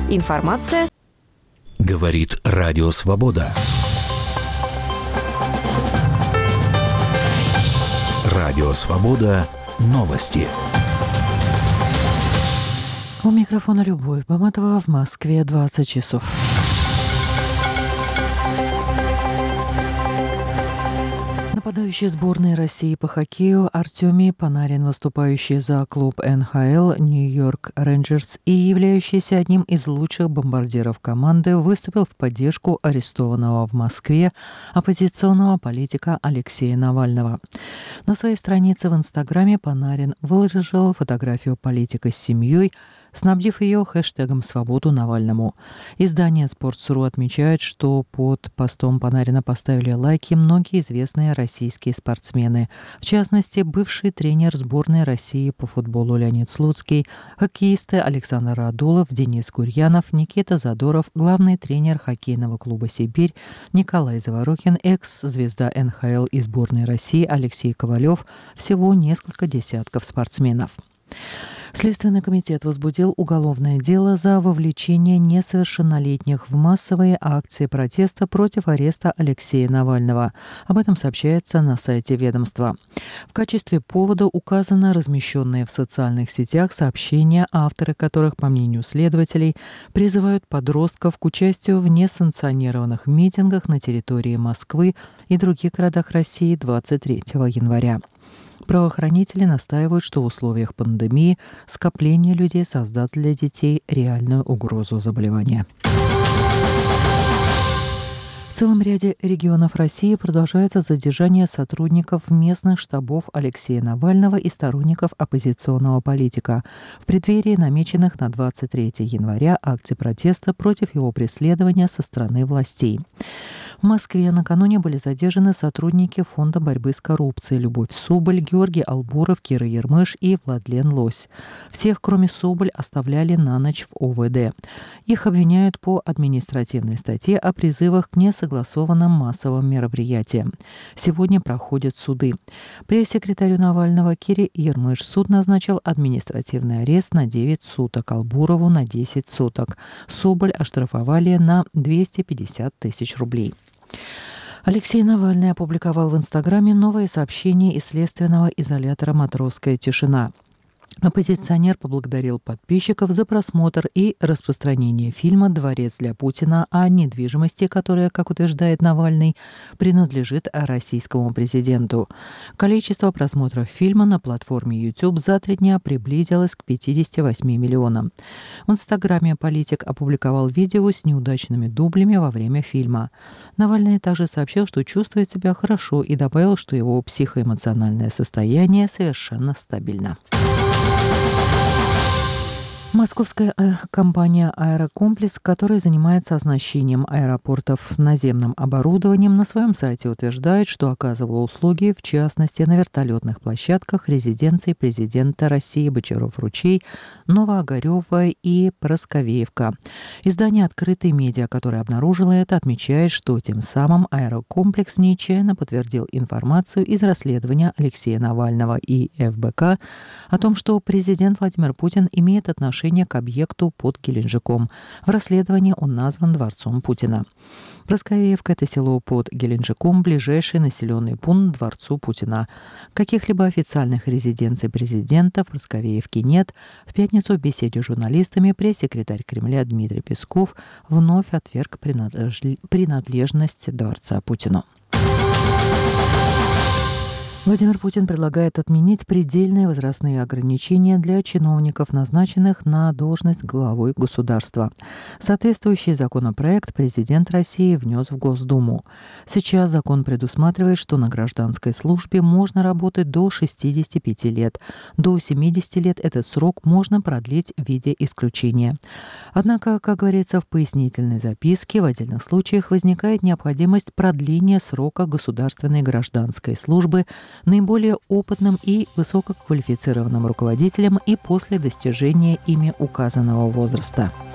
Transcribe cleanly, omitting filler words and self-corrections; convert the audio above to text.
Информация. Говорит Радио Свобода. Радио Свобода. Новости. У микрофона Любовь Баматова. В Москве 20 часов. Нападающий сборной России по хоккею Артемий Панарин, выступающий за клуб НХЛ Нью-Йорк Рейнджерс и являющийся одним из лучших бомбардиров команды, выступил в поддержку арестованного в Москве оппозиционного политика Алексея Навального. На своей странице в Инстаграме Панарин выложил фотографию политика с семьей, снабдив ее хэштегом «Свободу Навальному». Издание «Спортс.ру» отмечает, что под постом Панарина поставили лайки многие известные российские спортсмены. В частности, бывший тренер сборной России по футболу Леонид Слуцкий, хоккеисты Александр Радулов, Денис Гурьянов, Никита Задоров, главный тренер хоккейного клуба «Сибирь» Николай Заворухин, экс-звезда НХЛ и сборной России Алексей Ковалев, всего несколько десятков спортсменов. Следственный комитет возбудил уголовное дело за вовлечение несовершеннолетних в массовые акции протеста против ареста Алексея Навального. Об этом сообщается на сайте ведомства. В качестве повода указано размещенные в социальных сетях сообщения, авторы которых, по мнению следователей, призывают подростков к участию в несанкционированных митингах на территории Москвы и других городах России 23 января. Правоохранители настаивают, что в условиях пандемии скопление людей создаст для детей реальную угрозу заболевания. В целом ряде регионов России продолжается задержание сотрудников местных штабов Алексея Навального и сторонников оппозиционного политика в преддверии намеченных на 23 января акций протеста против его преследования со стороны властей. В Москве накануне были задержаны сотрудники Фонда борьбы с коррупцией Любовь Соболь, Георгий Албуров, Кира Ермыш и Владлен Лось. Всех, кроме Соболь, оставляли на ночь в ОВД. Их обвиняют по административной статье о призывах к несогласованным массовым мероприятиям. Сегодня проходят суды. Пресс-секретарю Навального Кире Ермыш суд назначил административный арест на 9 суток, Албурову на 10 суток. Соболь оштрафовали на 250 тысяч рублей. Алексей Навальный опубликовал в Инстаграме новое сообщение из следственного изолятора «Матросская тишина». Оппозиционер поблагодарил подписчиков за просмотр и распространение фильма «Дворец для Путина» о недвижимости, которая, как утверждает Навальный, принадлежит российскому президенту. Количество просмотров фильма на платформе YouTube за 3 дня приблизилось к 58 миллионам. В Инстаграме политик опубликовал видео с неудачными дублями во время фильма. Навальный также сообщил, что чувствует себя хорошо, и добавил, что его психоэмоциональное состояние совершенно стабильно. Московская компания «Аэрокомплекс», которая занимается оснащением аэропортов наземным оборудованием, на своем сайте утверждает, что оказывала услуги, в частности, на вертолетных площадках резиденций президента России Бочаров-Ручей, Новоогарева и Просковеевка. Издание «Открытый медиа», которое обнаружило это, отмечает, что тем самым «Аэрокомплекс» нечаянно подтвердил информацию из расследования Алексея Навального и ФБК о том, что президент Владимир Путин имеет отношение к объекту под Геленджиком. В расследовании он назван Дворцом Путина. Просковеевка – это село под Геленджиком, ближайший населенный пункт Дворцу Путина. Каких-либо официальных резиденций президента в Просковеевке нет. В пятницу в беседе с журналистами пресс-секретарь Кремля Дмитрий Песков вновь отверг принадлежность Дворца Путину. Владимир Путин предлагает отменить предельные возрастные ограничения для чиновников, назначенных на должность главой государства. Соответствующий законопроект президент России внес в Госдуму. Сейчас закон предусматривает, что на гражданской службе можно работать до 65 лет. До 70 лет этот срок можно продлить в виде исключения. Однако, как говорится в пояснительной записке, в отдельных случаях возникает необходимость продления срока государственной гражданской службы наиболее опытным и высококвалифицированным руководителям и после достижения ими указанного возраста.